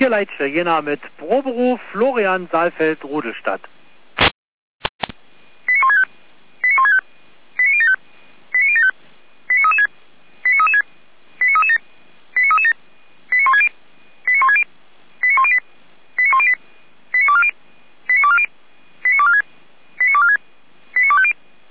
Hier Leitsche, jener mit Proberuf Florian Saalfeld Rudelstadt.